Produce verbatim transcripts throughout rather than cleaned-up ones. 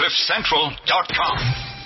cliff central dot com.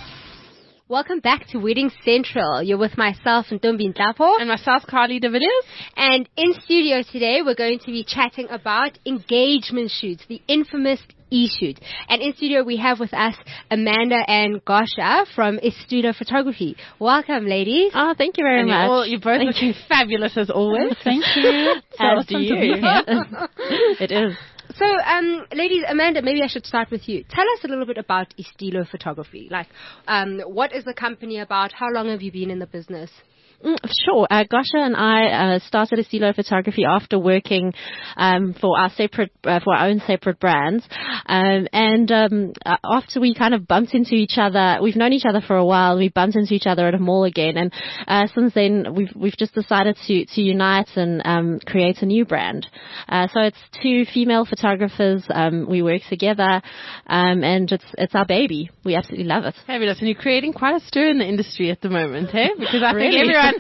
Welcome back to Wedding Central. You're with myself and Ntombi Nhlapo. And myself, Carly de Villiers. And in studio today, we're going to be chatting about engagement shoots, the infamous e-shoot. And in studio, we have with us Amanda and Gosha from Estudio Photography. Welcome, ladies. Oh, thank you very and much. You're, all, you're both thank looking you. fabulous as always. Thank you. So awesome to be here. It is. So, um, ladies, Amanda, maybe I should start with you. Tell us a little bit about Estilo Photography. Like, um, what is the company about? How long have you been in the business? Mm, sure. Uh, Gosha and I uh, started Estilo Photography after working um, for our separate, uh, for our own separate brands, um, and um, uh, after we kind of bumped into each other, we've known each other for a while. We bumped into each other at a mall again, and uh, since then we've we've just decided to to unite and um, create a new brand. Uh, so it's two female photographers. Um, we work together, um, and it's it's our baby. We absolutely love it. Fabulous, and you're creating quite a stir in the industry at the moment, hey? Because I really? think everyone.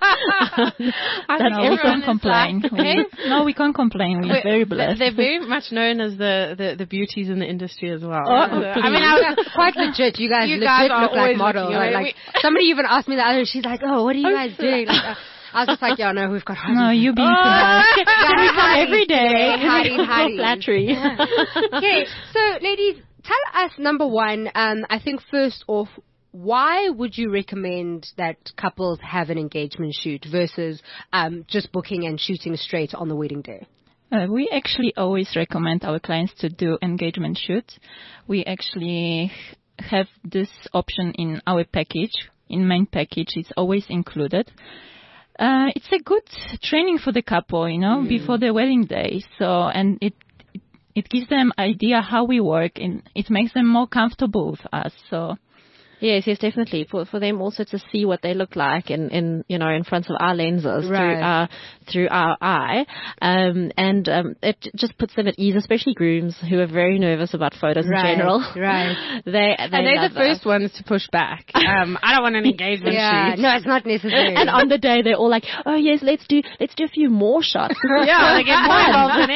I no, we can't complain. Like, okay? we, no, we can't complain. We're, We're very blessed. They're very much known as the, the, the beauties in the industry as well. Oh, so, I mean, I was quite legit. You guys you legit guys look like models. Looking, like, somebody even asked me the other day, she's like, oh, what are you guys doing? Like, uh, I was just like, yeah, no, we've got hiding. No, you being oh. polite. Can we come every day? Hiding, hiding. Flattery. Yeah. Okay, so ladies, tell us, number one, um, I think first off, why would you recommend that couples have an engagement shoot versus um, just booking and shooting straight on the wedding day? Uh, we actually always recommend our clients to do engagement shoots. We actually have this option in our package. In main package, it's always included. Uh, it's a good training for the couple, you know, mm. before the wedding day. So, and it, it it gives them idea how we work, and it makes them more comfortable with us. So. Yes, yes, definitely. For for them also to see what they look like in, in you know in front of our lenses right. through our through our eye, um, and um, it just puts them at ease, especially grooms who are very nervous about photos right. in general. Right. they, they and they're the first that. ones to push back. Um, I don't want an engagement yeah. shoot. No, it's not necessary. And on the day they're all like, oh yes, let's do let's do a few more shots. Yeah, they get more involved than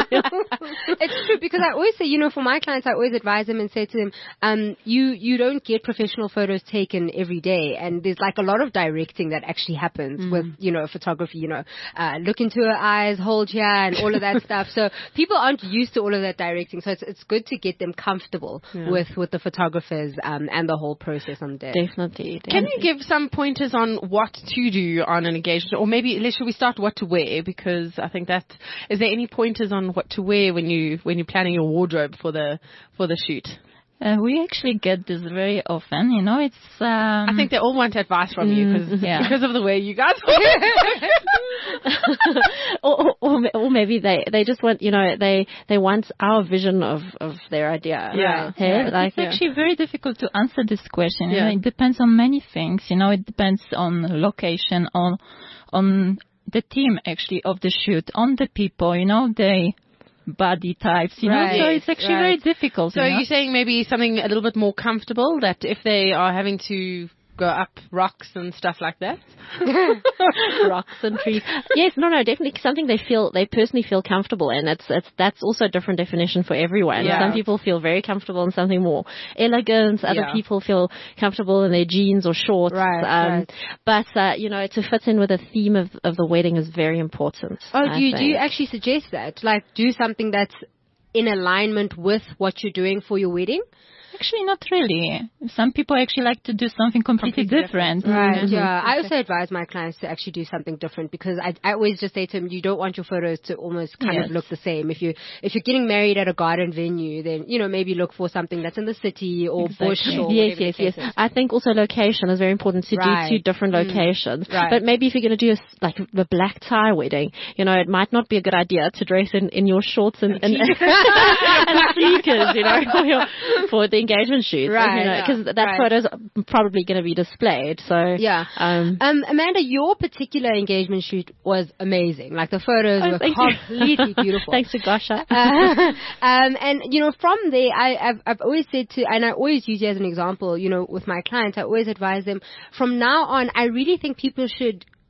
ever. It's true because I always say, you know, for my clients, I always advise them and say to them, um, you you don't get professional photos taken every day, and there's like a lot of directing that actually happens mm. with, you know, photography, you know, uh, look into her eyes, hold here, and all of that stuff. So people aren't used to all of that directing, so it's it's good to get them comfortable yeah. with, with the photographers um, and the whole process on the day. Definitely, definitely. Can you give some pointers on what to do on an engagement, or maybe let's should we start what to wear, because I think that is there any pointers on what to wear when you when you're planning your wardrobe for the for the shoot? Uh, we actually get this very often, you know, it's... Um, I think they all want advice from you cause, yeah. because of the way you guys or, or, or maybe they, they just want, you know, they, they want our vision of, of their idea. Yeah. Hey, yeah. like, it's actually yeah. very difficult to answer this question. Yeah. You know, it depends on many things, you know, it depends on location, on, on the team actually of the shoot, on the people, you know, they... body types, you right. know, so it's actually right. very difficult. So you know? you're saying maybe something a little bit more comfortable, that if they are having to go up rocks and stuff like that? Rocks and trees. Yes, no, no, definitely something they feel, they personally feel comfortable in. It's, it's, that's also a different definition for everyone. Yeah. Some people feel very comfortable in something more elegant. Other yeah. people feel comfortable in their jeans or shorts. Right, um, right. But, uh, you know, to fit in with the theme of, of the wedding is very important. Oh, I do you, think. do you actually suggest that? Like, do something that's in alignment with what you're doing for your wedding? Actually, not really. Some people actually like to do something completely, completely different. different. Right, mm-hmm. yeah. I also advise my clients to actually do something different, because I, I always just say to them, you don't want your photos to almost kind yes. of look the same. If, you, if you're getting married at a garden venue, then, you know, maybe look for something that's in the city or exactly. bush or Yes, yes, yes. yes. I think also location is very important to right. do two different locations. Mm. Right. But maybe if you're going to do a, like a black tie wedding, you know, it might not be a good idea to dress in, in your shorts and, and, and sneakers, you know, for, your, for the engagement shoot. Right. You know, because yeah, that right. photo's probably going to be displayed. So yeah. Um, um, Amanda, your particular engagement shoot was amazing. Like the photos oh, were completely beautiful. Thanks to Gosha. uh, um, and you know, from there, I, I've, I've always said to, and I always use you as an example. You know, with my clients, I always advise them from now on. I really think people should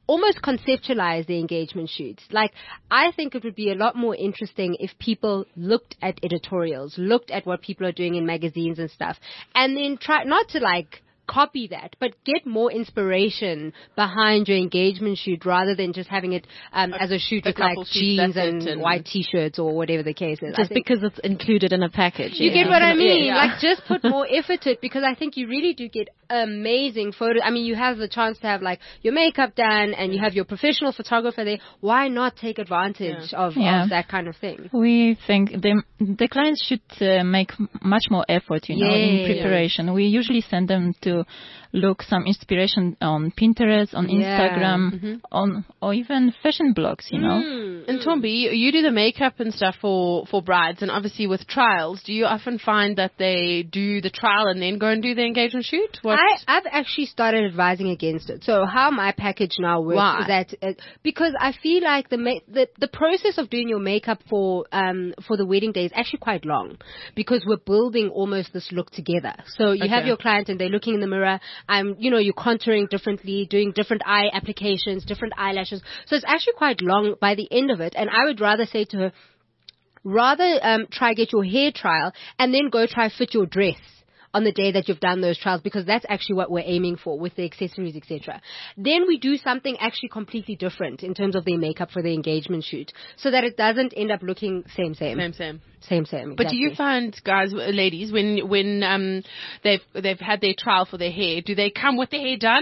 almost conceptualize the engagement shoots. Like, I think it would be a lot more interesting if people looked at editorials, looked at what people are doing in magazines and stuff, and then try not to like copy that, but get more inspiration behind your engagement shoot rather than just having it um, as a shoot a with like jeans and, and white t-shirts or whatever the case is. Just because it's included in a package. You yeah. get what I mean? Yeah. Like, just put more effort to it, because I think you really do get amazing photos. I mean, you have the chance to have like your makeup done and you have your professional photographer there. Why not take advantage Yeah. of, Yeah. of that kind of thing? We think the the clients should uh, make m- much more effort, you know, in Yeah. preparation. We usually send them to look some inspiration on Pinterest, on Yeah. Instagram, Mm-hmm. on or even fashion blogs, you know. Mm. And Tombi, you, you do the makeup and stuff for, for brides, and obviously with trials, do you often find that they do the trial and then go and do the engagement shoot? What? I, I've actually started advising against it. So how my package now works Why? is that uh, because I feel like the, ma- the the process of doing your makeup for um for the wedding day is actually quite long, because we're building almost this look together. So you have Okay. your client and they're looking in the mirror. Um, you know, you're contouring differently, doing different eye applications, different eyelashes. So it's actually quite long by the end of it. And I would rather say to her, rather um, try get your hair trial and then go try fit your dress on the day that you've done those trials, because that's actually what we're aiming for with the accessories, et cetera. Then we do something actually completely different in terms of the makeup for the engagement shoot, so that it doesn't end up looking same, same, Same, same. same, same. But do you exactly. find, guys, uh, ladies, when when um they've they've had their trial for their hair, do they come with their hair done,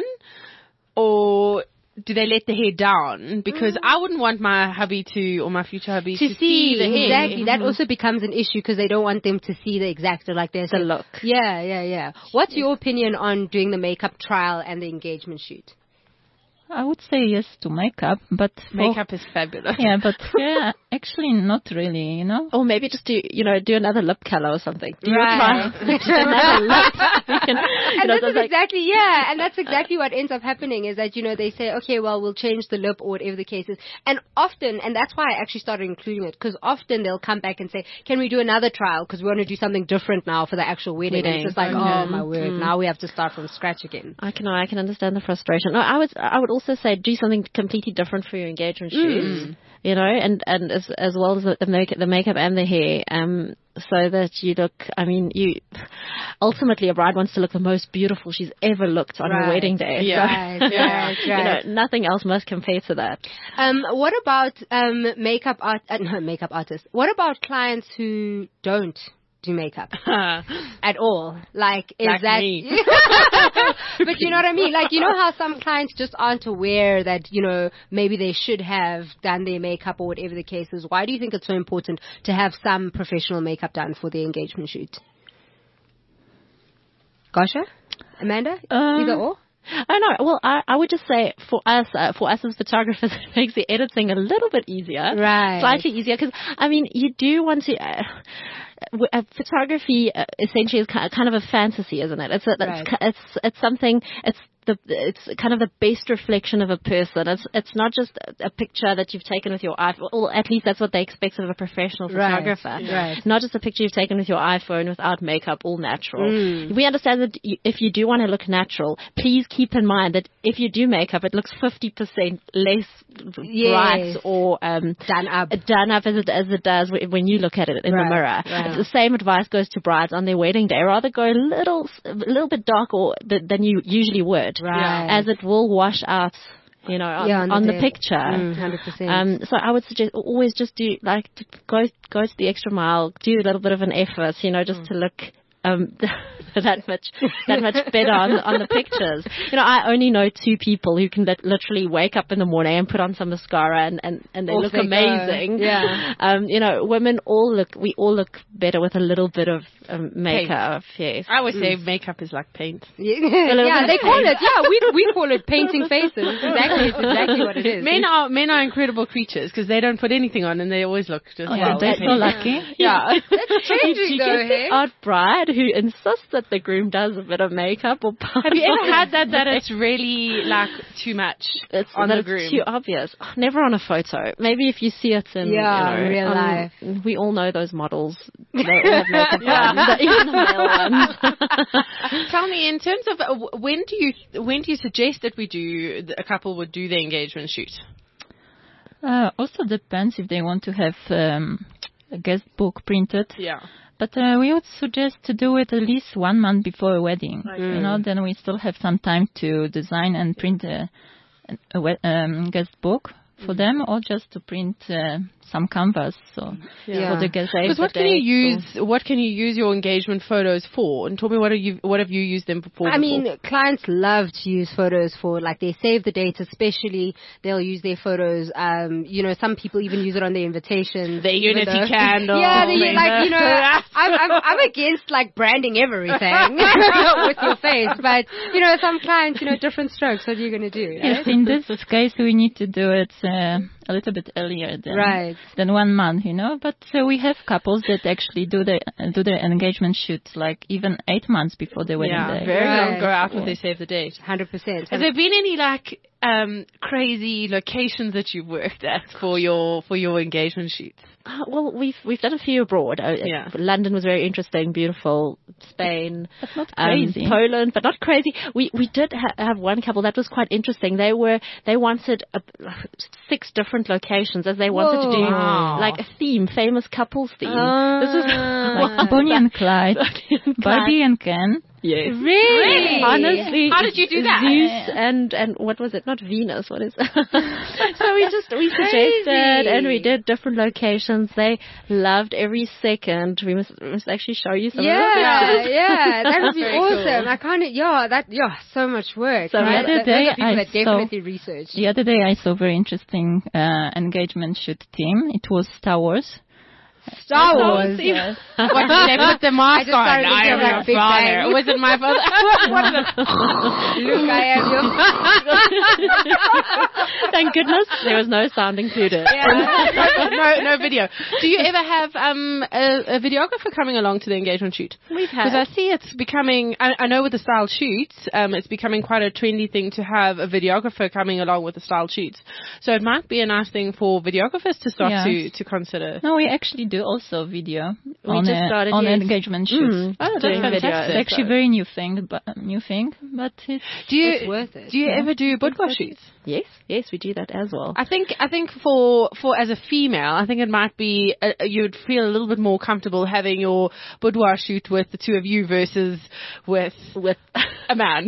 or do they let the hair down? Because I wouldn't want my hubby to, or my future hubby to, to, see, the hair. exactly? That also becomes an issue because they don't want them to see the exact, like there's The look. Yeah, yeah, yeah. What's your opinion on doing the makeup trial and the engagement shoot? I would say yes to makeup, but for- Makeup is fabulous. yeah, but yeah, actually not really, you know. Or maybe just do, you know, do another lip color or something. Do your Right. trial. Just another lip. You can, you And know, this so is like- exactly, yeah, and that's exactly what ends up happening is that, you know, they say, okay, well, we'll change the lip or whatever the case is. And often, and that's why I actually started including it, because often they'll come back and say, can we do another trial? Because we want to do something different now for the actual wedding. And Wedding. it's just like, Mhm. oh my word, Mm. now we have to start from scratch again. I can I can understand the frustration. No, I would I would also say do something completely different for your engagement shoot. You know, and and as as well as the, the makeup, the makeup and the hair, um, so that you look. I mean, you ultimately a bride wants to look the most beautiful she's ever looked on her Right. wedding day. Yeah. Right, right, You know, right. nothing else must compare to that. Um, what about um, makeup art? Uh, no, makeup artists. What about clients who don't do makeup at all? Like, is Like that? me. But you know what I mean? Like, you know how some clients just aren't aware that, you know, maybe they should have done their makeup or whatever the case is. Why do you think it's so important to have some professional makeup done for the engagement shoot? Gosha? Amanda? Um, Either or? I know. Well, I, I would just say for us, uh, for us as photographers, it makes the editing a little bit easier, Right. Slightly easier, because I mean, you do want to. Uh, w- uh, photography uh, essentially is ki- kind of a fantasy, isn't it? It's a, Right. it's, ki- it's it's something. It's the it's kind of the best reflection of a person. It's it's not just a, a picture that you've taken with your iPhone. Well, at least that's what they expect of a professional Right. photographer. Right. Not just a picture you've taken with your iPhone without makeup, all natural. Mm. We understand that you, if you do want to look natural, please keep in mind that if you do makeup, it looks fifty percent less Yes. bright or um, Done up. done up as it as it does w- when you look at it in Right, the mirror. right. It's the same advice goes to brides on their wedding day. Rather go a little a little bit darker th- than you usually would, Right. as it will wash out, you know, on, Yeah, on the on the day. picture. Mm, one hundred percent. Um, so I would suggest always just do like to go go to the extra mile, do a little bit of an effort, you know, just Mm. to look um that much that much better on on the pictures. You know, I only know two people who can lit- literally wake up in the morning and put on some mascara and and, and they Off look they go. amazing. Yeah. Um, you know, women all look we all look better with a little bit of um, makeup. Yes. I always say makeup is like paint. Yeah, little yeah bit they of call it. Yeah, we we call it painting faces. Exactly, it's exactly what it is. Men are men are incredible creatures because they don't put anything on and they always look just Oh, yeah, well. that's so lucky. Yeah. It's changing You though, get hey? the odd bride who insists that that the groom does a bit of makeup or Have you ever had that that it's really like too much it's, on that the it's groom? too obvious. Oh, never on a photo. Maybe if you see it in Yeah, you know, real on- life. We all know those models. They all have makeup on, the- even the male ones. Tell me, in terms of uh, w- when do you when do you suggest that we do a couple would do the engagement shoot? Uh, also depends if they want to have um, a guest book printed. Yeah. But uh, we would suggest to do it at least one month before a wedding. You know, then we still have some time to design and print a, a we- um, guest book for Mm. them, or just to print uh, some canvas. So Yeah. for the guest Because what can you use? What can you use your engagement photos for? And tell me what are you what have you used them for? I mean, before? clients love to use photos for, like, they save the dates, especially they'll use their photos. Um, you know, some people even use it on their invitations. The even unity though- candle. Yeah, the, like, you know, I'm, I'm, I'm against, like, branding everything with your face. But, you know, some clients, you know, different strokes. What are you going to do? Yes, Right? in this case, we need to do it uh, a little bit earlier than Right. than one month, you know. But uh, we have couples that actually do the uh, do their engagement shoots like even eight months before the wedding yeah, day. very long Right. go out with their save the date. one hundred percent. Has there been any like um, crazy locations that you've worked at for your for your engagement shoots? Uh, well, we've we've done a few abroad. Uh, Yeah. London was very interesting, beautiful. Spain, But not um, crazy. Poland, but not crazy. We we did ha- have one couple that was quite interesting. They were they wanted a, six different locations, as they wanted to do Wow. like a theme, famous couples theme. Ah. This was Like Bonnie and Clyde, Clyde. Barbie and Ken. Yes. Really? Honestly, How did you do that? Zeus and and what was it? Not Venus. What is? So we just we suggested and we did different locations. They loved every second. We must we must actually show you some of Yeah, them. yeah, that would be Very awesome. cool. I kind of, yeah, that, yeah, so much work. So right? the other Those day are people I that saw- definitely research. The other day I saw a very interesting uh, engagement shoot team. It was Star Wars. Star Wars. Yes. What did they put the mask just on? started I thinking am of, like, your Big father. Bang. Was it my father? What is it? Luke, I am your. Thank goodness there was no sound included. no, no video. Do you ever have um, a, a videographer coming along to the engagement shoot? We've had. Because I see it's becoming, I, I know with the style shoots, um, it's becoming quite a trendy thing to have a videographer coming along with the style shoots. So it might be a nice thing for videographers to start Yes. to, to consider. No, we actually do also video We on just a, started, on yes. engagement shoots. Mm, Oh, that's doing fantastic. videos. It's actually a very new thing, but new thing, but it's Do you, It's worth it. do you ever do boudoir shoots? Yes, yes, we do that as well. I think I think for for as a female, I think it might be uh, you'd feel a little bit more comfortable having your boudoir shoot with the two of you versus with With a man.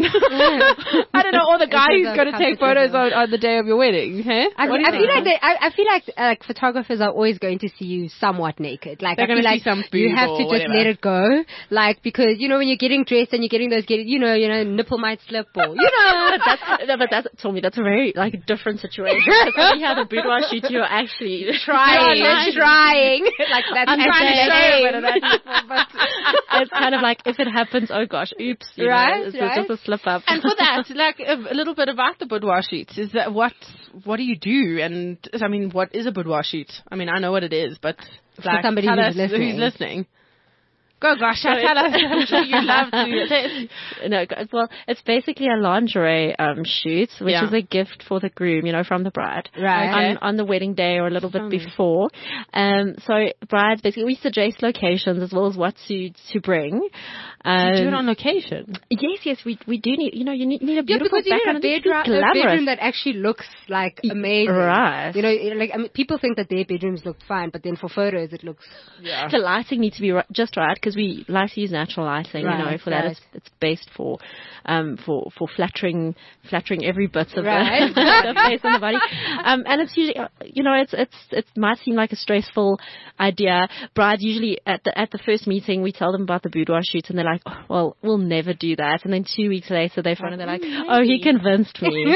I don't know, or the guy who's It's going to take photos on, on the day of your wedding. Hey? I, What do you I feel think? like they, I, I feel like uh, like photographers are always going to see you somewhat naked. Like They're I feel gonna like see some you boob have or to just whatever. let it go. Like because you know when you're getting dressed and you're getting those get you know you know nipple might slip or you know but that's no, but that's told me that's a very like different situation. Because when you have a boudoir shoot, you're actually trying, trying. trying. like that's I'm actually trying to shame. show a bit of that nipple, but it's kind of like if it happens, oh gosh, oops, you Right, know, it's right. just a slip up. And for that, like a, a little bit about the boudoir shoots, is that what what do you do? And I mean, what is a boudoir shoot? I mean, I know what it is, but like, somebody tell who's us listening. who's listening. Go, gosh, tell us. I'm sure you love to. No, well, it's basically a lingerie um, shoot, which Yeah. is a gift for the groom, you know, from the bride. Right. Okay. On, on the wedding day or a little bit Fun. before. Um, so brides, basically, we suggest locations as well as what to to bring. Um, Do it on location. yes, yes, we we do need, you know, you need, need a Yeah, beautiful because you need background. a It needs to be bedroom, a glamorous. bedroom that actually looks like amazing. right. You know, like I mean, people think that their bedrooms look fine, but then for photos it looks. Yeah. The lighting needs to be ri- just right because we like to use natural lighting. you know, Right, for that right. it's it's based for um for for flattering flattering every bit of Right. the, the face and the body. Um, and it's usually uh, you know it's it's it might seem like a stressful idea. Brides usually at the at the first meeting we tell them about the boudoir shoot and they're like, oh, well, we'll never do that. And then two weeks later they phone and they're like, oh, he convinced me.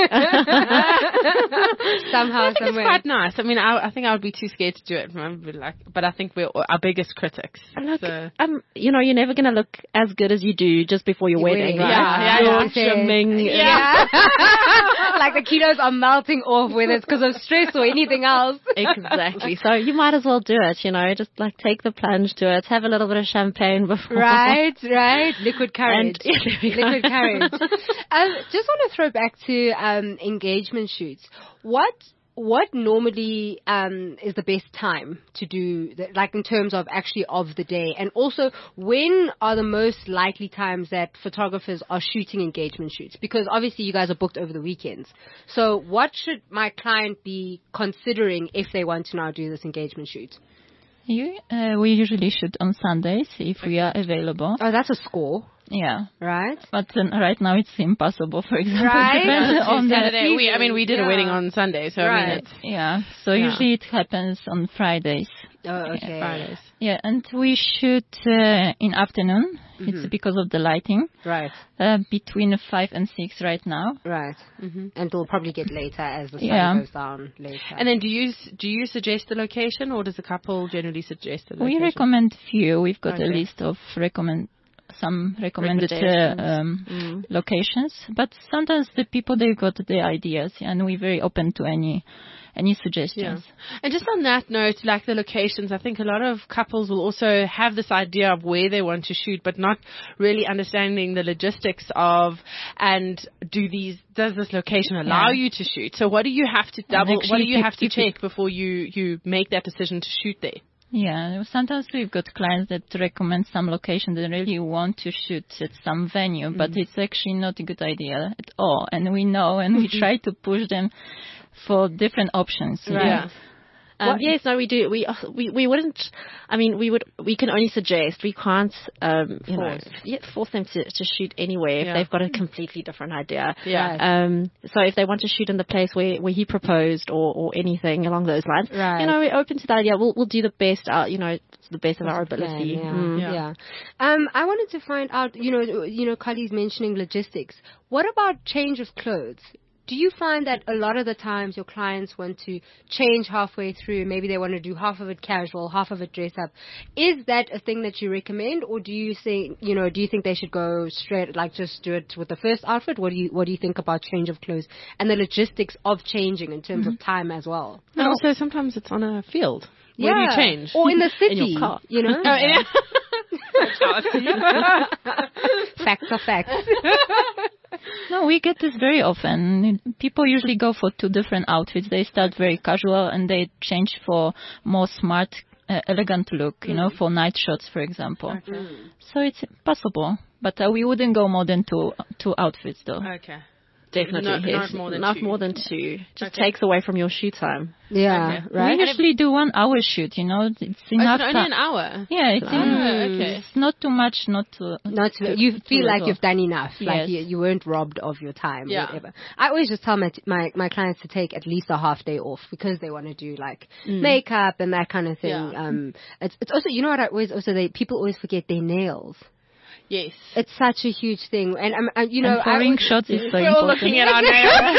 Somehow, I think it's somewhere. quite nice. I mean, I, I think I would be too scared to do it. I'd be like, but I think we're our biggest critics. Look, So. um, um, you know, you're never going to look as good as you do just before your Your wedding, wedding, right? yeah, yeah, You're yeah. trimming. Yeah. Like the kilos are melting off, whether it's because of stress or anything else. Exactly. So you might as well do it, you know, just like take the plunge, do it, have a little bit of champagne before. Right, right. Liquid courage. And- yeah, there we go. Liquid courage. Um, just want to throw back to um, engagement shoots. What what normally um, is the best time to do, the, like in terms of actually of the day? And also, when are the most likely times that photographers are shooting engagement shoots? Because obviously you guys are booked over the weekends. So what should my client be considering if they want to now do this engagement shoot? You, uh, we usually shoot on Sundays if we are available. Oh, that's a score, Yeah. right? But uh, right now it's impossible, for example. Right. Depends on the Saturday. We, I mean, we did Yeah. a wedding on Sunday, so I mean, Right. it's Yeah. So Yeah. usually it happens on Fridays. Oh, okay. Fridays. Yeah, and we shoot uh, in afternoon. Mm-hmm. It's because of the lighting. Right, Uh, between five and six right now. right. Mm-hmm. And it'll probably get later as the sun Yeah. goes down later. And then do you do you suggest the location, or does the couple generally suggest the We location? recommend few. We've got a Okay. list of recommend some recommended uh, Recommendations. um, Mm. locations. But sometimes the people they've got the ideas, and we're very open to any any suggestions. And just on that note, like the locations, I think a lot of couples will also have this idea of where they want to shoot, but not really understanding the logistics of, and do these, does this location allow Yeah. you to shoot? So what do you have to double, what do actually you if have to you- if you- check before you, you make that decision to shoot there? Yeah, sometimes we've got clients that recommend some location that really want to shoot at some venue, but it's actually not a good idea at all. And we know, and we try to push them for different options. you know. Yeah. Um, yes, no, we do. We uh, we we wouldn't. I mean, we would. We can only suggest. We can't, um, you Force. know, yeah, force them to, to shoot anywhere if Yeah. they've got a completely different idea. Yeah. Um. So if they want to shoot in the place where, where he proposed or, or anything along those lines, Right. you know, we're open to that idea. We'll we'll do the best. Uh, you know, to the best of our Plan, ability. yeah, Mm. Yeah. yeah. Um, I wanted to find out, you know, you know, Kali's mentioning logistics. What about change of clothes? Do you find that a lot of the times your clients want to change halfway through? Maybe they want to do half of it casual, half of it dress up. Is that a thing that you recommend, or do you think, you know, do you think they should go straight, like just do it with the first outfit? What do you What do you think about change of clothes and the logistics of changing in terms of time as well? And also sometimes it's on a field. Where do you change? Or in the city, In your car. you know? Oh, yeah. Facts are facts. No, we get this very often. People usually go for two different outfits. They start very casual and they change for more smart, uh, elegant look, you know, for night shots, for example. So it's possible, but uh, we wouldn't go more than two two outfits, though. Okay. Definitely, Not- yes. not more than Not two. more than two. Just Okay. takes away from your shoot time. Yeah, Okay. right? We usually do one hour shoot, you know. It's Oh, is enough it only time. an hour? Yeah, it's, Oh, in, okay. it's not too much, not too. Not to, you too feel like little. you've done enough, like Yes. you, you weren't robbed of your time, Yeah. whatever. I always just tell my, my my clients to take at least a half day off because they want to do like makeup and that kind of thing. Yeah. Um, it's it's also, you know what I always also they people always forget their nails. Yes. It's such a huge thing, and I'm I, you know And for I ring always- shots is so We're all important. looking at our nails.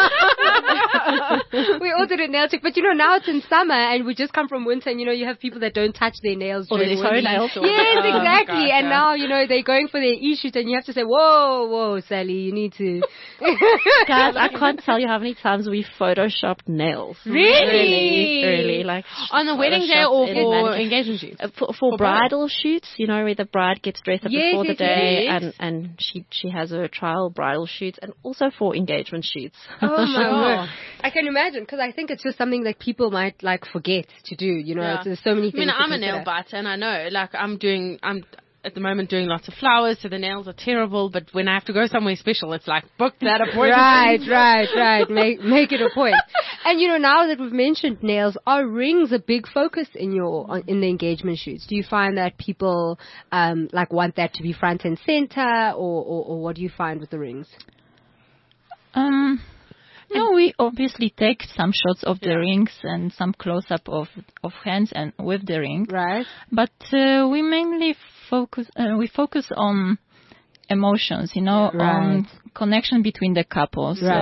we all did a nail check, but you know now it's in summer and we just come from winter, and you know you have people that don't touch their nails Or during their winter. toenails. Yes, Oh, exactly. gosh, and yeah. now you know they're going for their e-shoot, and you have to say, "Whoa, whoa, Sally, you need to." Guys, I can't tell you how many times we photoshopped nails. Really? Really, really, like On the wedding day or photoshopped in for mannequin- engagement shoots? Uh, for, for bridal shoots, you know, where the bride gets dressed up Yes, before the yes, day, yes. and and she she has her trial bridal shoots, and also for engagement shoots. Oh my Sure. word! I can imagine, because I think it's just something that people might like forget to do. You know, Yeah. it's, there's so many I things. mean, to I'm a nail consider. biter, and I know, like, I'm doing, I'm at the moment doing lots of flowers, so the nails are terrible. But when I have to go somewhere special, it's like book that appointment. Right, right, right. Make make it a point. And you know, now that we've mentioned nails, are rings a big focus in your on- in the engagement shoots? Do you find that people um like want that to be front and center, or or, or what do you find with the rings? Um, no, we obviously take some shots of the rings and some close-up of of hands and with the ring, Right. but uh, we mainly focus uh, we focus on emotions, you know, Right. on connection between the couples. Right. So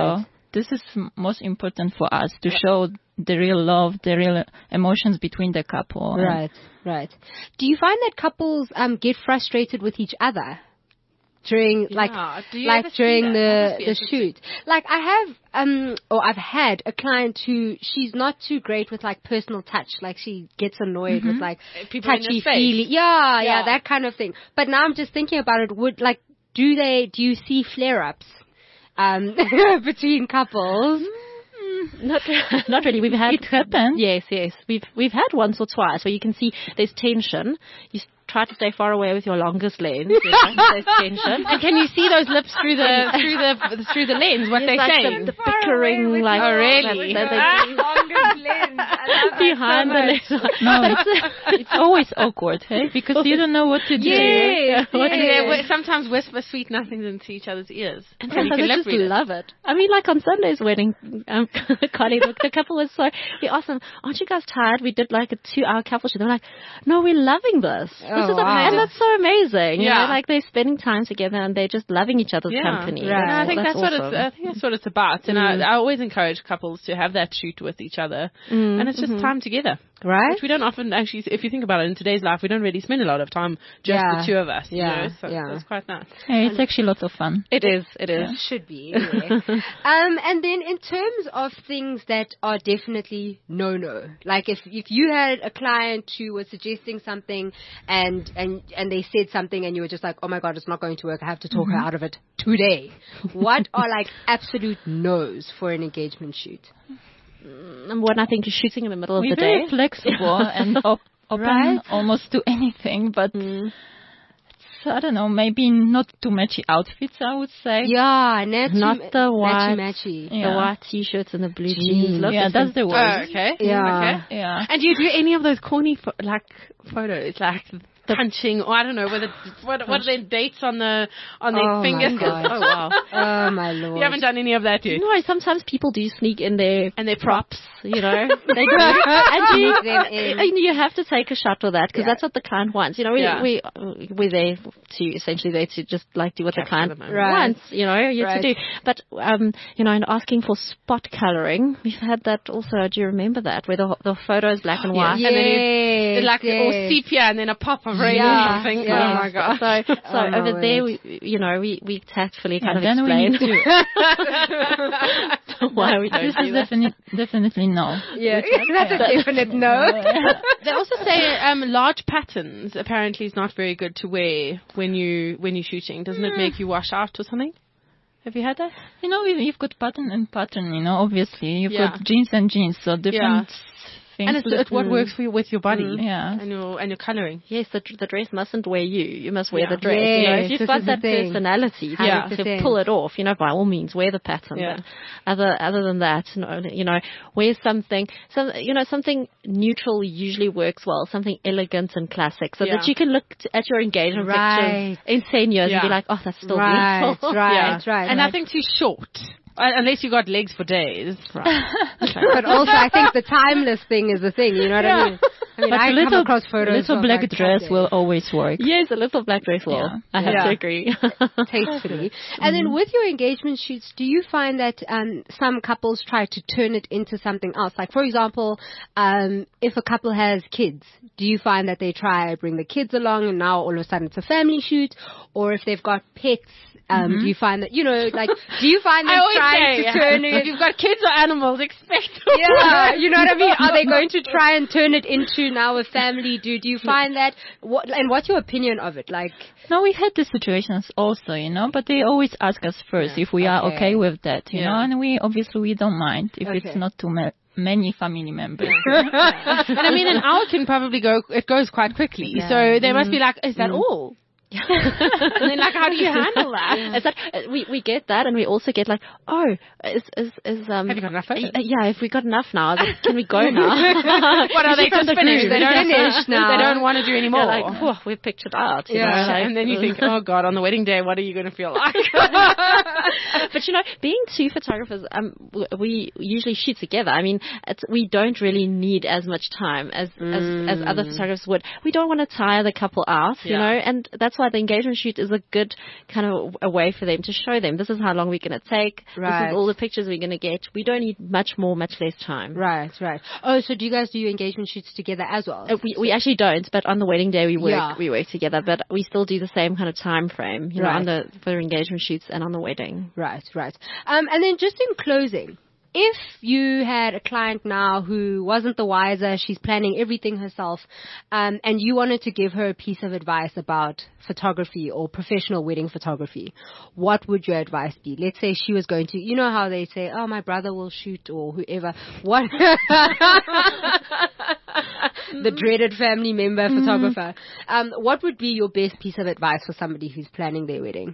this is m- most important for us to show the real love, the real emotions between the couple. Right, right. Do you find that couples um get frustrated with each other during Yeah. like Do you like ever see during that? That must the be the interesting. shoot? Like I have um or I've had a client who she's not too great with like personal touch. Like she gets annoyed with like People in your touchy face. feely. Yeah, yeah, Yeah. that kind of thing. But now I'm just thinking about it. Would like do they do you see flare ups um between couples? Not, not really. We've had It happens. Yes, yes. We've we've had once or twice where you can see there's tension. You s- try to stay far away with your longest lens. You know, there's tension. And can you see those lips through the through the through the lens? What It's they like saying? the, the bickering, like Oh, really? that- that they do behind the lens. No, it's, it's always awkward, hey? Because you don't know what to do. Yes, And they yes. wi- sometimes whisper sweet nothings into each other's ears. And So you sometimes can I lip just read it. love it. I mean, like on Sunday's wedding, um, Connie, the, the couple was so, we asked them, aren't you guys tired? We did like a two hour couple shoot. They were like, no, we're loving this. Oh, this is wow. amazing. And that's so amazing. You Yeah. know, like they're spending time together and they're just loving each other's Yeah. company. Right. And I think that's, what awesome. it's. I think that's what it's about. And I, I always encourage couples to have that shoot with each other, and it's just time together. Right? Which we don't often actually. If you think about it, in today's life, we don't really spend a lot of time just Yeah. the two of us. You Yeah. know? So Yeah. it's quite nice. Yeah, it's actually lots of fun. It is. It is. Should be. Anyway. um, and then in terms of things that are definitely no-no, like if, if you had a client who was suggesting something and, and, and they said something and you were just like, oh my God, it's not going to work. I have to talk her out of it today. What are like absolute no's for an engagement shoot? And when I think you're shooting in the middle of We're the very day. flexible and op- open Right? almost to anything, but it's, I don't know, maybe not too matchy outfits, I would say. Yeah, not, Not too, the white- matchy-matchy. Yeah. The white t-shirts and the blue jeans. Look, Yeah, it's that's the Oh, word. okay. Yeah. Okay. Yeah. And do you do any of those corny pho- like photos, like the punching, or I don't know, whether what what are their dates on the on their Oh, my fingers? God. Oh wow. Oh my Lord. You haven't done any of that yet. You know, sometimes people do sneak in their And their props. you know. They do. And you, Sneak them in. and you have to take a shot with that because Yeah. that's what the client wants. You know, we, Yeah. we, we're there to, essentially there to just like do what the Capture client the moment. Right. wants, you know, you Right. to do. But, um, you know, in asking for spot coloring, we've had that also. Do you remember that? Where the, the photo is black and white. And then Yes, It's like or yes. sepia and then a pop of rain Yeah, or something. yeah. Oh my god. So, so Oh, my over there, word. we, you know, we, we tactfully Yeah, kind of then we explain need to. why we don't This do is that. definitely definitely no. Yeah, that's a definite no. They also say um, large patterns apparently is not very good to wear when you when you're shooting. Doesn't it make you wash out or something? Have you had that? You know, we- you've got pattern and pattern. You know, obviously you've Yeah. got jeans and jeans, so different things. And it's, it's what works for you with your body. Yeah. And your and your coloring. Yes, the, the dress mustn't wear you. You must wear Yeah. the dress. you know, Yes, if you've this got is the that thing. personality to, Yeah. to pull it off, you know, by all means, wear the pattern. Yeah. But other other than that, no, you know, wear something, some, you know, something neutral usually works well. Something elegant and classic, so Yeah. that you can look t- at your engagement Right. pictures in ten years Yeah. and be like, oh, that's still Right, beautiful. right, yeah. right. And right. nothing too short. Uh, Unless you got legs for days. But also, I think the timeless thing is the thing. You know what I mean? I mean, But I a come little, across photos little of black like dress top will days. always work. Yes, a little black dress will. Yeah. I have Yeah. to agree. tastefully. And then with your engagement shoots, do you find that um, some couples try to turn it into something else? Like, for example, um, if a couple has kids, do you find that they try bring the kids along and now all of a sudden it's a family shoot? Or if they've got pets, um, do you find that, you know, like, do you find them I always trying say, to turn if it? you've got kids or animals, expect. Yeah, you know what I mean? Are they going to try and turn it into now a family? Do do you find that? What and what's your opinion of it? Like, No, we had these situations also, you know, but they always ask us first if we are Okay. okay with that, you Yeah. know, and we obviously we don't mind if Okay. it's not too ma- many family members. And I mean, an hour can probably go. It goes quite quickly. So they must be like, "Is that all?" And then, like, how do you handle that? It's like, uh, we we get that, and we also get like, oh, is is is um. Have you got enough photos? uh, yeah, if we got enough now, then can we go now? What are they Usually from just the finished? group. They don't Finished now. They don't want to do any more. You're like, oh, we've picked it out. You Yeah. know, like, and then you think, oh God, on the wedding day, what are you going to feel like? But you know, being two photographers, um, w- we usually shoot together. I mean, it's, we don't really need as much time as mm. as, as other photographers would. We don't want to tire the couple out, you yeah. know, and that's why the engagement shoot is a good kind of a way for them to show them this is how long we're going to take. Right. This is all the pictures we're going to get. We don't need much more, much less time. Right, right. Oh, so do you guys do your engagement shoots together as well? Uh, we we actually don't, but on the wedding day we work yeah. we work together. But we still do the same kind of time frame, you right. know, on the for engagement shoots and on the wedding. Right, right. Um, and then just in closing, if you had a client now who wasn't the wiser, she's planning everything herself, um, and you wanted to give her a piece of advice about photography or professional wedding photography, what would your advice be? Let's say she was going to, you know how they say, oh, my brother will shoot or whoever. What? The dreaded family member photographer. Um, what would be your best piece of advice for somebody who's planning their wedding?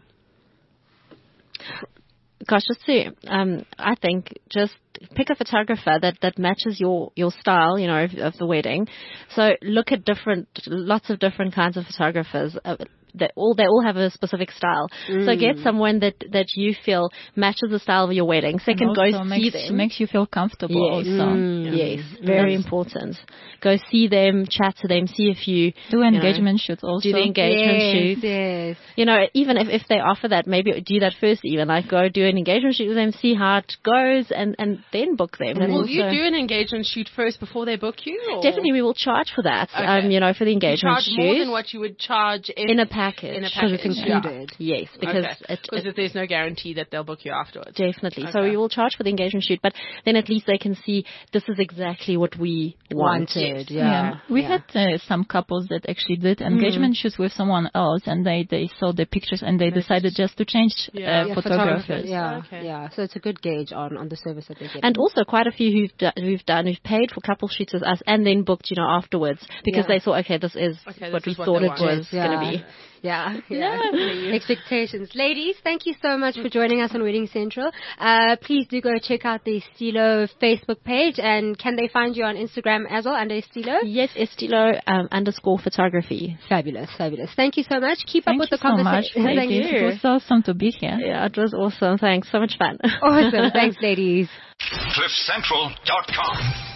Gosh, just to, um, I think just pick a photographer that, that matches your, your style, you know, of, of the wedding. So look at different, lots of different kinds of photographers. Uh, They all they all have a specific style. Mm. So get someone that, that you feel matches the style of your wedding. Second, go see makes, them. Makes you feel comfortable. Yes, also. mm, yeah. yes, very That's important. Go see them, chat to them, see if you do engagement shoots also. Do the engagement yes, shoots. Yes. You know, even if, if they offer that, maybe do that first. Even like go do an engagement shoot with them, see how it goes, and, and then book them. Will also, you do an engagement shoot first before they book you? Or? Definitely, we will charge for that. Okay. Um, you know, for the engagement shoot. Charge more than what you would charge if in a package. In a package. Included. Yeah. Yes, because okay. it, it, there's no guarantee that they'll book you afterwards. Definitely. Okay. So we will charge for the engagement shoot, but then at least they can see this is exactly what we wanted. wanted. Yeah. yeah. We yeah. had uh, some couples that actually did engagement mm. shoots with someone else, and they, they saw the pictures and they decided just to change yeah. uh, yeah, photographers. Yeah, okay. yeah. So it's a good gauge on, on the service that they get. And also quite a few who've, do, who've done, who've paid for couple shoots with us and then booked, you know, afterwards because yeah. they thought, okay, this is okay, what this we is thought what it was yeah. going to be. Yeah, yeah. Expectations. Ladies, thank you so much for joining us on Wedding Central. Uh, please do go check out the Estilo Facebook page, and can they find you on Instagram as well under Estilo? Yes, Estilo um, underscore photography. Fabulous, fabulous. Thank you so much. Keep Thank up with you the conversation. So much. Thank you. It was awesome to be here. Yeah, it was awesome. Thanks. So much fun. Awesome. Thanks, ladies. cliff central dot com